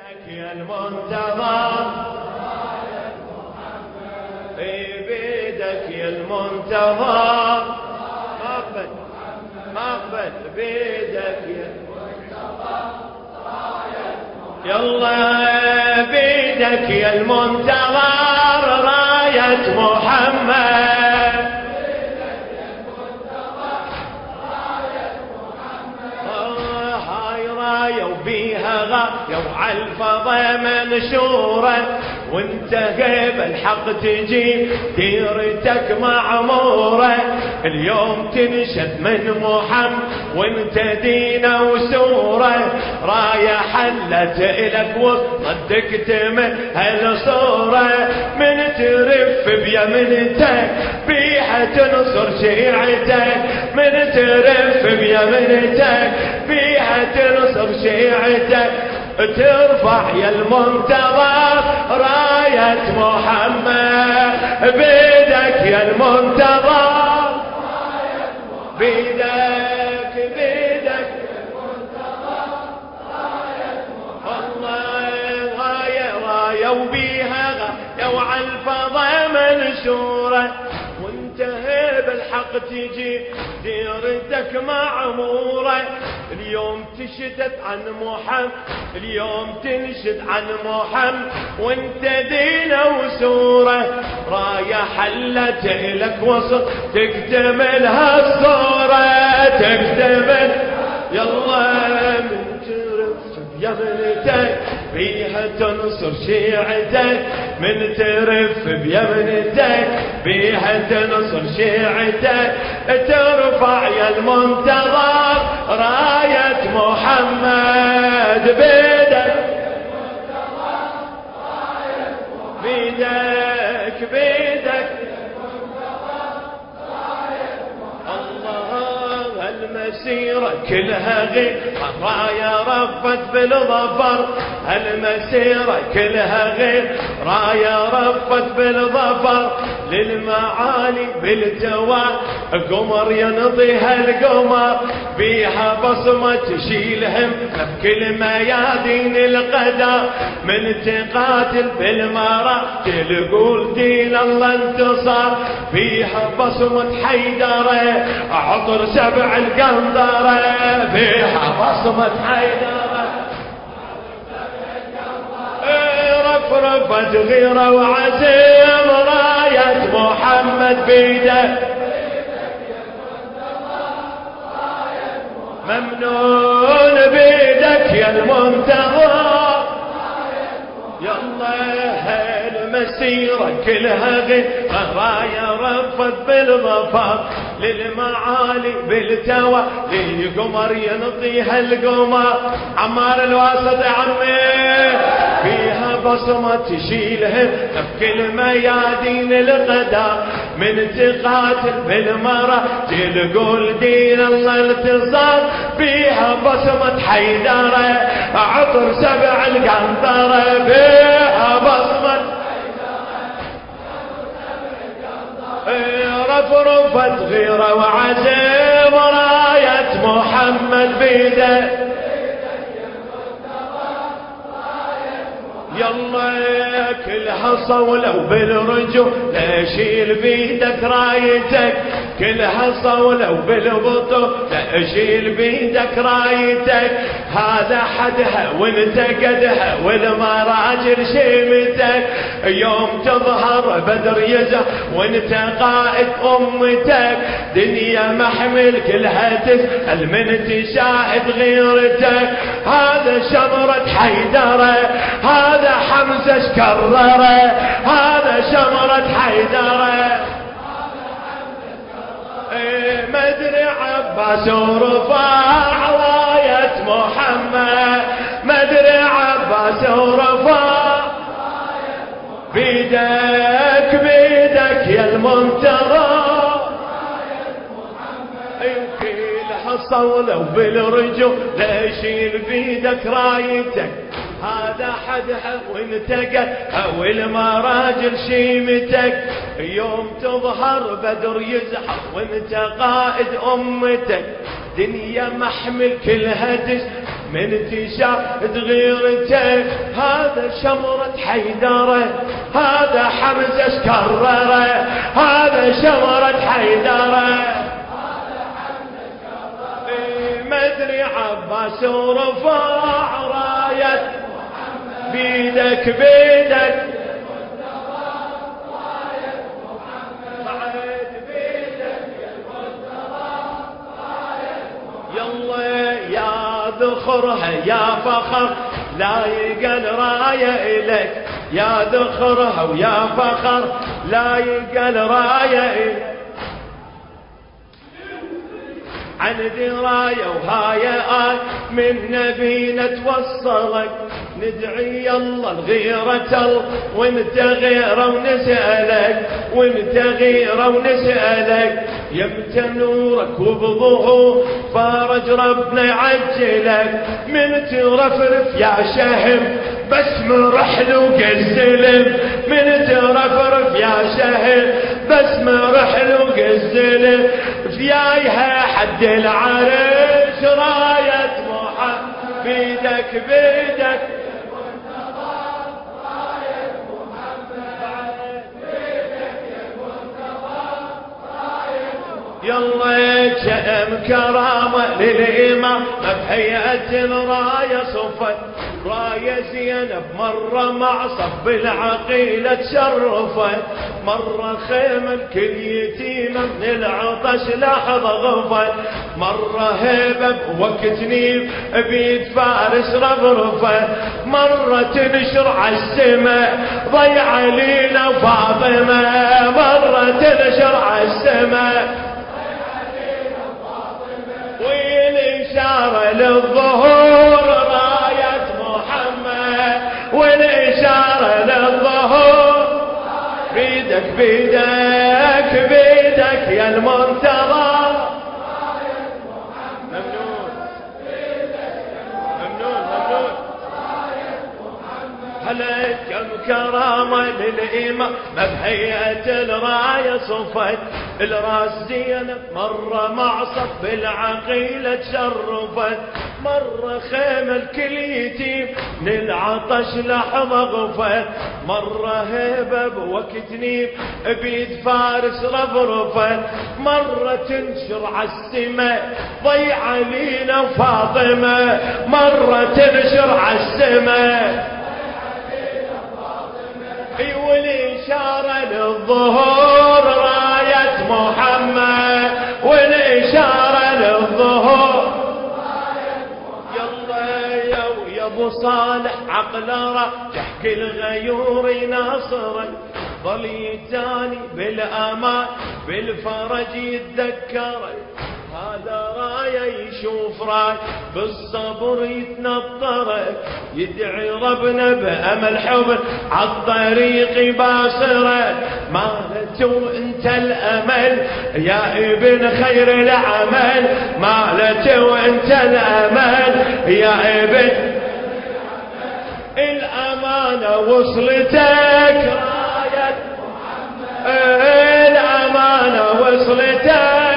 يا المنتظر في بيدك يا المنتظر مقبل بيدك يا المنتظر يلا بيدك يا المنتظر راية محمد هاي راية وبيها غاية وعالفضا منشورة وانت غيب الحق تجي ديرتك معمورة اليوم تنشد من محمد وانت دينه وسورة راية حلت الك وصدق تمهل صورة من ترف بيمنتك بيها تنصر شيعتك من ترف بيمنتك بيها تنصر شيعتك ترفع يا المنتظر راية محمد بيدك يا المنتظر بيدك الله راية وبيها غاية وعالفضا منشورة وانتهى بالحق تجي ديرتك معمورة اليوم تشتت عن محمد اليوم تنشد عن محمد وانت دينه وسوره راية حلت لك وسط تكتملها الصورة تكتمل يلا من ترف بيمنتك بيها تنصر شيعتك من ترف بيمنتك بيها تنصر شيعتك ترفع يا المنتظر راية محمد بيدك بيدك الله المسيرة كلها غير راية رفت بالظفر المسيرة كلها غير راية رفت بالظفر للمعالي بالجوال قمر ينضيها القمر بيها بصمة تشيلهم بكل ميادين القدر من تقاتل بالمرة تقول دين الله انتصر بيها بصمة حيدرة عطر سبع القنطرة بيها بصمة حيدرة رفرفت غيرة وعزيم راية محمد بيده ممنون بيدك يا المنتظر يلا المسيرة كلها غير راية رفت بالظفر للمعالي بالتوى للقمر ينطيها القمر عمار الواسط عمي فيها بصمة تشيلهم بكل ميادين القدر من تقاتل بالمرة تقول دين الله انتصار بيها بصمة حيدرة عطر سبع القنطرة بيها بصمة رفرفت غيرة وعزيم راية محمد بيده يلا كلها صولة وبالرجوع لا شيل بيدك رايتك كلها صولة وبالبطو لا شيل بيدك رايتك هذا حدها وانت قدها والمراجل شيمتك يوم تظهر بدر يزه وانت قائد امتك دنيا محمل كلها تسأل من تشاهد غيرتك هذا شمرة حيدرة هذا حمزة شكرره هذا شمرة حيدرة مدري عباس ورفاع راية محمد مدري عباس ورفاع بيدك يا المنتظر يمكن الصولة وبالرجوع لا يشيل بيدك رايتك هذا حدها وانتقى والمراجل شيمتك يوم تظهر بدر يزحف وانت قائد امتك دنيا محمل كلها من تشاهد غيرته. هذا شمرة حيدرة، هذا حمزة كرره، هذا شمرة حيدرة، مدري عباس ورفع راية بيدك بيدك ذخرها يا فخر لا يقل راية إليك، يا ذخرها ويا فخر لا يقل راية إليك. عن دراية وهاي من نبينا توصلك، ندعي الله الغيرة وانت غيره ونسألك، وانت غيره ونسألك. يمتى نورك وبظهور فارج ربنا يعجلك، من ترفرف يا شهم بس من رحل وقزلم، من ترفرف يا شهم بس من رحل وقزلم. فيايها حد العرش راية محمد بيدك بيدك يلا جأم كرامة للإمام بهيئة الراية صفت، راية زينب مرة مع صب العقيلة تشرفت، مرة خيمة الكل يتيمة من العطش لحظة غفت، مرة هيبة بوقت نيف بيد فارس رفرفت، مرة تنشر عالسماء ضيع علينا فاطمة، مرة تنشر عالسماء والإشارة للظهور راية محمد، والإشارة للظهور بيدك بيدك بيدك يا المنتظر. ممنون ممنون ممنون. هلا كم كرامة للإمام بهيئة الراية صفت، الراس زينب مرة مع صب العقيلة تشرفت، مرة خيمة الكل يتيم للعطش لحظة غفت، مرة هيبة بوقت نيف بيد فارس رفرفت، مرة تنشر عالسماء ضيع علينا فاطمة، مرة تنشر عالسماء والإشارة للظهور راية محمد، والإشارة للظهور يلا يا ابو صالح عقلره تحكي الغيور ناصرك، ظل يتاني بالامان بالفرج يتذكرك، هذا رايه يشوف راي بالصبر يتنطرك، يدعي ربنا بأمل حب عالطريق باصرك، مالت وانت الأمل يا ابن خير العمل، مالت وانت الأمل يا ابن الأمانة وصلتك راية محمد، الأمانة وصلتك